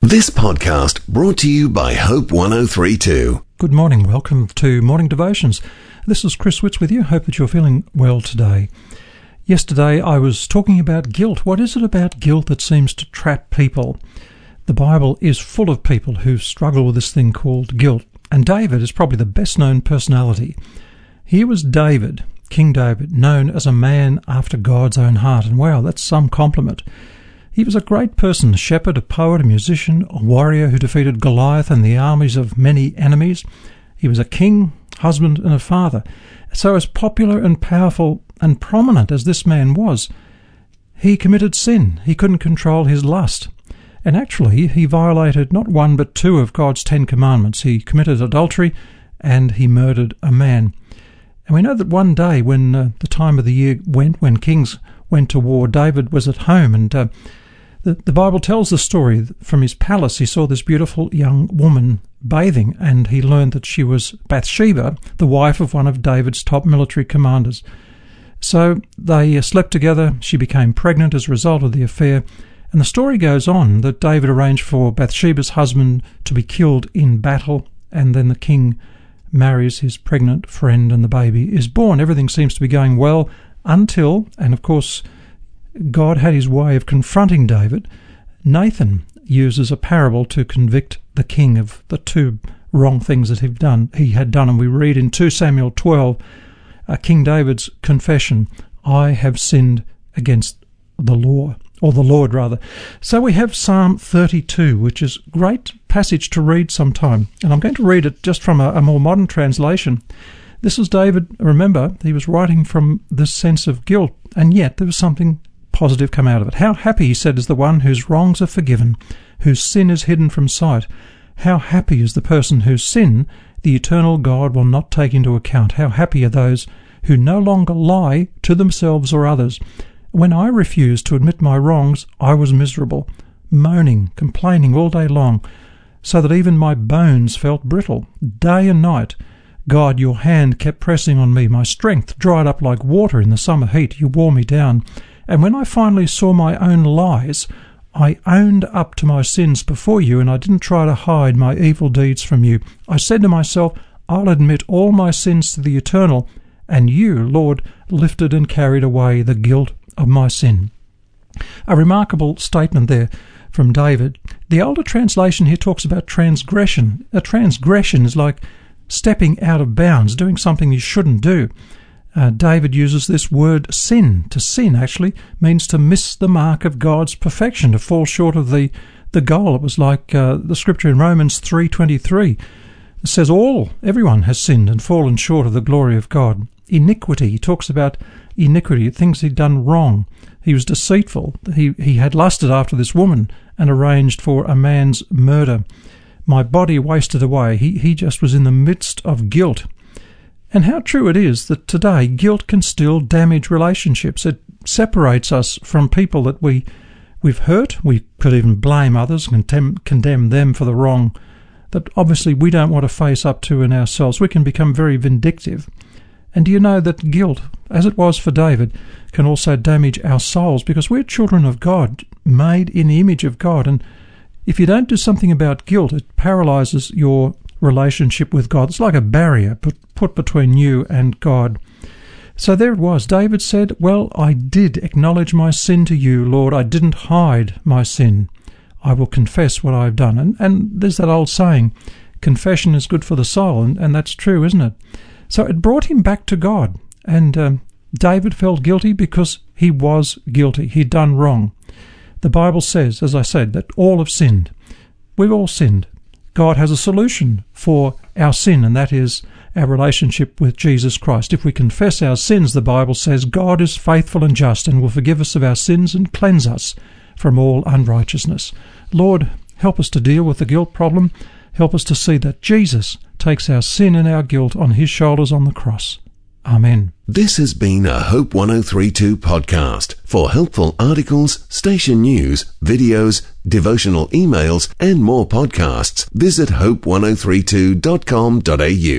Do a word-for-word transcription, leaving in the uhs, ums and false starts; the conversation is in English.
This podcast brought to you by Hope one oh three two. Good morning. Welcome to Morning Devotions. This is Chris Witts with you. Hope that you're feeling well today. Yesterday I was talking about guilt. What is it about guilt that seems to trap people? The Bible is full of people who struggle with this thing called guilt. And David is probably the best known personality. Here was David, King David, known as a man after God's own heart. And wow, that's some compliment. He was a great person, a shepherd, a poet, a musician, a warrior who defeated Goliath and the armies of many enemies. He was a king, husband, and a father. So as popular and powerful and prominent as this man was, he committed sin. He couldn't control his lust. And actually, he violated not one but two of God's Ten Commandments. He committed adultery and he murdered a man. And we know that one day when uh, the time of the year went, when kings went to war, David was at home and uh, the, the Bible tells the story. From his palace he saw this beautiful young woman bathing, and he learned that she was Bathsheba, the wife of one of David's top military commanders. So they uh, slept together. She became pregnant as a result of the affair. And the story goes on that David arranged for Bathsheba's husband to be killed in battle, and then the king marries his pregnant friend and the baby is born. Everything seems to be going well until, and of course God had his way of confronting David. Nathan uses a parable to convict the king of the two wrong things that he'd done, he had done. And we read in Second Samuel twelve, uh, King David's confession, I have sinned against the law. Or the Lord, rather. So we have Psalm thirty-two, which is a great passage to read sometime. And I'm going to read it just from a, a more modern translation. This is David. Remember, he was writing from this sense of guilt, and yet there was something positive come out of it. How happy, he said, is the one whose wrongs are forgiven, whose sin is hidden from sight. How happy is the person whose sin the eternal God will not take into account. How happy are those who no longer lie to themselves or others. When I refused to admit my wrongs, I was miserable, moaning, complaining all day long, so that even my bones felt brittle. Day and night, God, your hand kept pressing on me. My strength dried up like water in the summer heat. You wore me down. And when I finally saw my own lies, I owned up to my sins before you, and I didn't try to hide my evil deeds from you. I said to myself, I'll admit all my sins to the Eternal, and you, Lord, lifted and carried away the guilt of my sin. A remarkable statement there from David. The older translation here talks about transgression. A transgression is like stepping out of bounds, doing something you shouldn't do. Uh, David uses this word sin. To sin actually means to miss the mark of God's perfection, to fall short of the, the goal. It was like uh, the scripture in Romans three twenty-three. It says all, everyone has sinned and fallen short of the glory of God. Iniquity, he talks about iniquity, things he'd done wrong. He was deceitful. He he had lusted after this woman and arranged for a man's murder. My body wasted away. He he just was in the midst of guilt. And how true it is that today guilt can still damage relationships. It separates us from people that we we've hurt. We could even blame others, condemn condemn them for the wrong that obviously we don't want to face up to in ourselves. We can become very vindictive. And do you know that guilt, as it was for David, can also damage our souls, because we're children of God, made in the image of God. And if you don't do something about guilt, it paralyzes your relationship with God. It's like a barrier put, put between you and God. So there it was. David said, well, I did acknowledge my sin to you, Lord. I didn't hide my sin. I will confess what I've done. And, and there's that old saying, confession is good for the soul. And, and that's true, isn't it? So it brought him back to God, and um, David felt guilty because he was guilty. He'd done wrong. The Bible says, as I said, that all have sinned. We've all sinned. God has a solution for our sin, and that is our relationship with Jesus Christ. If we confess our sins, the Bible says, God is faithful and just and will forgive us of our sins and cleanse us from all unrighteousness. Lord, help us to deal with the guilt problem. Help us to see that Jesus takes our sin and our guilt on his shoulders on the cross. Amen. This has been a Hope one oh three two podcast. For helpful articles, station news, videos, devotional emails, and more podcasts, visit hope one oh three two dot com dot a u.